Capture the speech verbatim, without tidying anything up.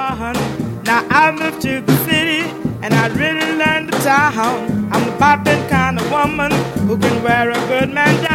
one. Now I moved to the city and I really learned the town. I'm the poppin' kind of woman who can wear a good man down.